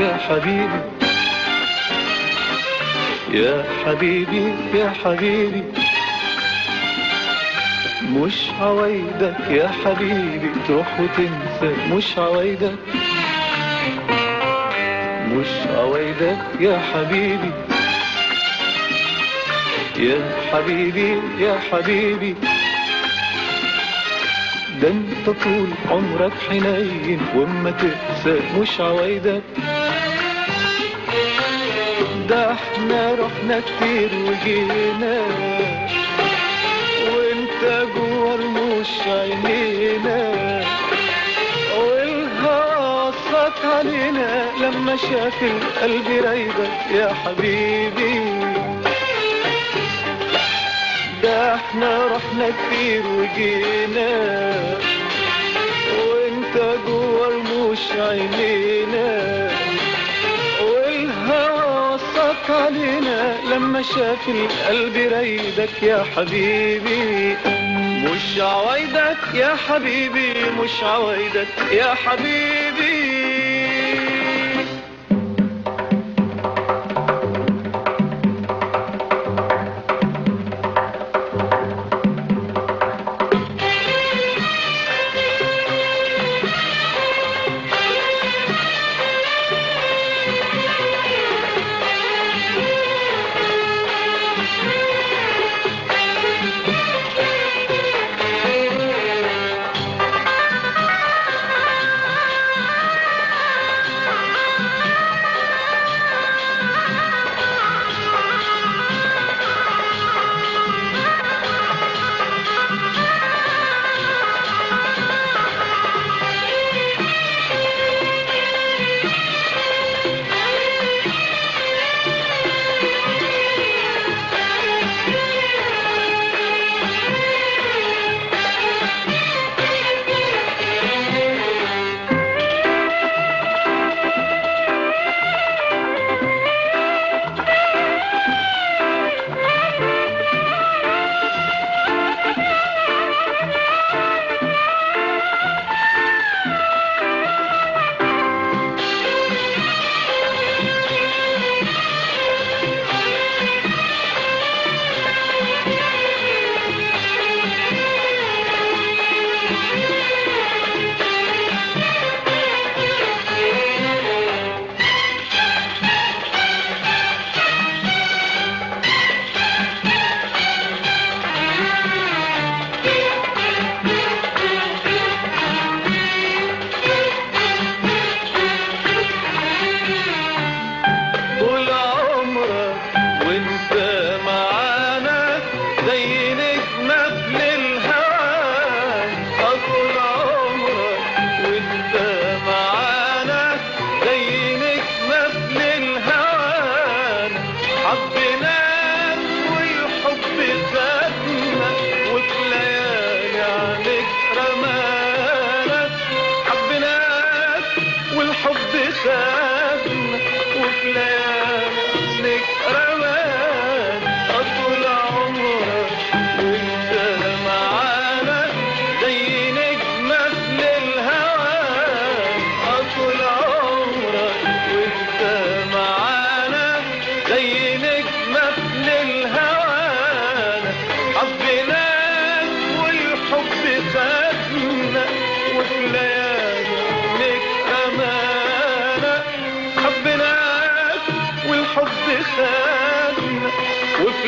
يا حبيبي يا حبيبي يا حبيبي، مش عوايدك يا حبيبي تروح وتنسى، مش عوايدك مش عوايدك يا حبيبي يا حبيبي يا حبيبي، ده انت طول عمرك حنين وما تنسى، مش عوايدك. ده احنا رحنا كتير وجينا وانت جوا رموش عينينا، والهوى صات علينا لما شاف القلب رايدك يا حبيبي. ده احنا رحنا كتير وجينا وانت جوا رموش عينينا، والهوى صات علينا لما شاف القلب رايدك يا حبيبي. مش عوايدك يا حبيبي، مش عوايدك يا حبيبي. وفي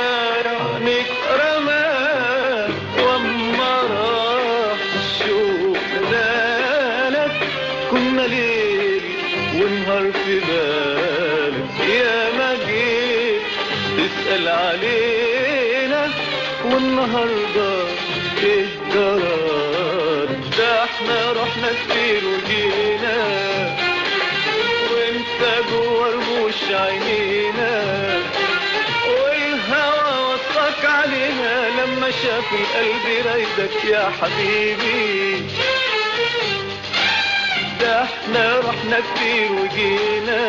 لياليك رماك وما راح الشوق نالك، كنا ليل ونهار في بالك، يا ما جيت تسأل علينا والنهارده الجرار. ده احنا رحنا كتير وجينا وانت جوا رموش عينينا، والهوى وصاك علينا لما شاف القلب رايدك يا حبيبي. ده احنا رحنا كتير وجينا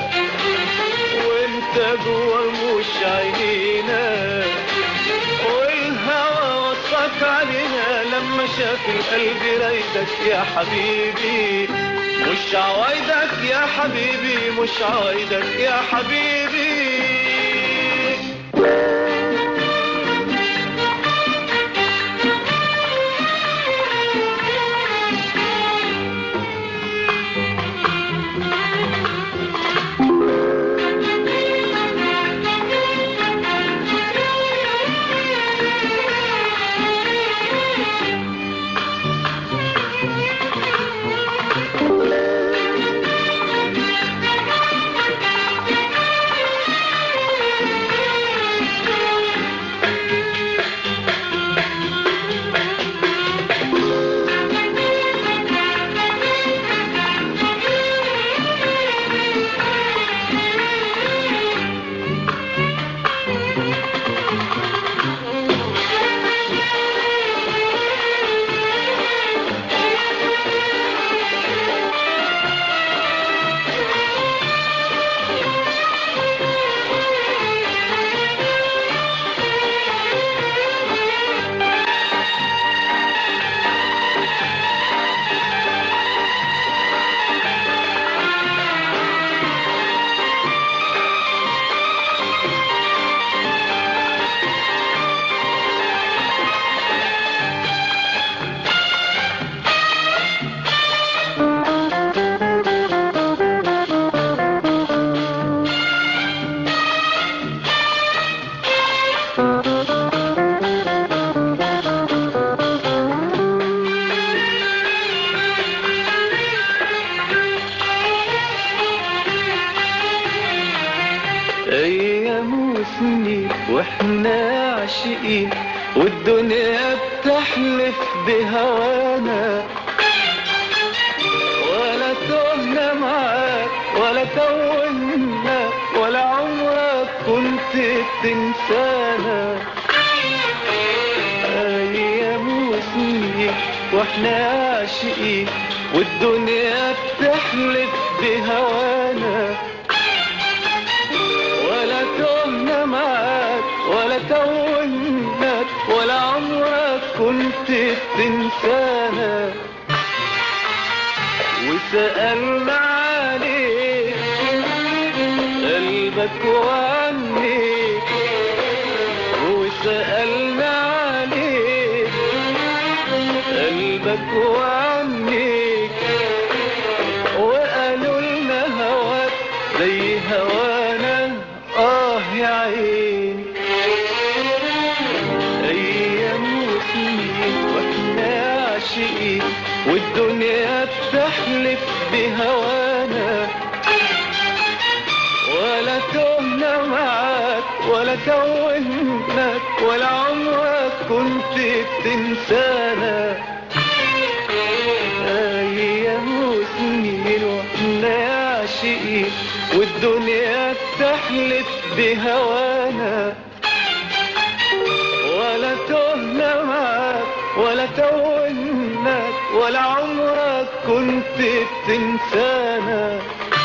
وانت جوا رموش عينينا، والهوى وصاك علينا لما شاف القلب رايدك يا حبيبي. مش عوايدك يا حبيبي، مش عوايدك يا حبيبي. ايام وسنين واحنا عاشقين، والدنيا بتحلف بهوانا، ولا تهنا معاك ولا توهنا، ولا عمرك كنت بتنسانا. ايام وسنين واحنا عاشقين، والدنيا بتحلف بهوانا، ولا تهنا معاك ولا توهناك، ولا عمرك كنت بتنسانا. وسألنا عليك قلبك وعنيك، وسألنا عليك قلبك وعنيك، وقالوا لنا هواك زي هوانا، يا عيني. ايام وسنين واحنا عاشقين، والدنيا بتحلف بهوانا، ولا تهنا معاك ولا توهناك، ولا عمرك كنت بتنسانا. ايام وسنين واحنا عاشقين، والدنيا بتحلف بهوانا، ولا تهنا معاك ولا توهناك، ولا عمرك كنت بتنسانا.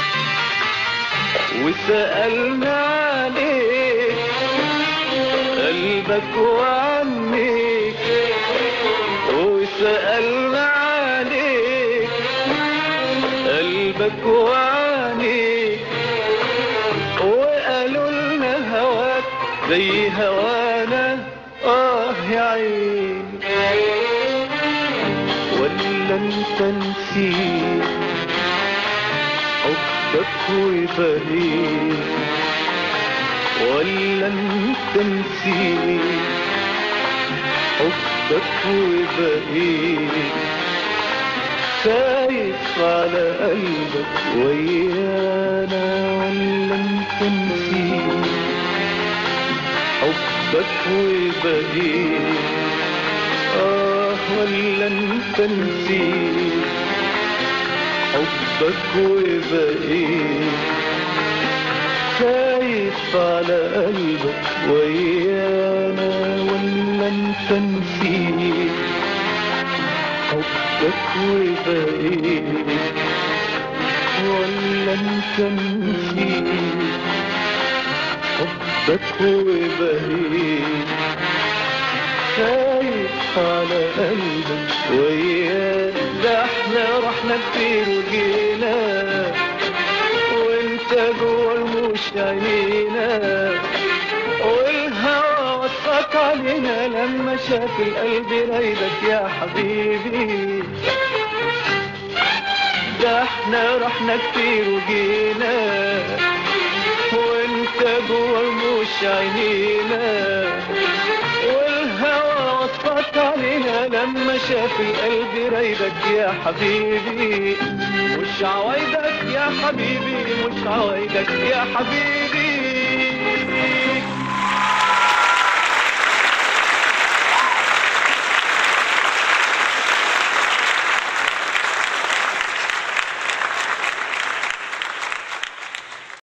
وسألنا عليك قلبك وعنيك، وسألنا عليك قلبك وعنيك، وقالوا لنا هواك زي هوانا، يا عيني. ولا انت نسيت حبك وبقيت، ولا انت نسيت حبك وبقيت، خايف على قلبك ويانا. ولا انت نسيت حبك وبقيت، ولا انت نسيت حبك وبقيت، خايف على قلبك ويانا. ولا انت نسيت حبك وبقيت، ولا انت نسيت حبك وبقيت، خايف على قلبك وياك، ده احنا رحنا كتير وجينا وانت جوا رموش عينينا، والهوى وصاك علينا لما شاف القلب رايدك يا حبيبي. ده احنا رحنا كتير وجينا وانت جوا رموش عينينا، والهوى وصاك علينا لما شاف القلب رايدك يا حبيبي. مش عوايدك يا حبيبي، مش عوايدك يا حبيبي.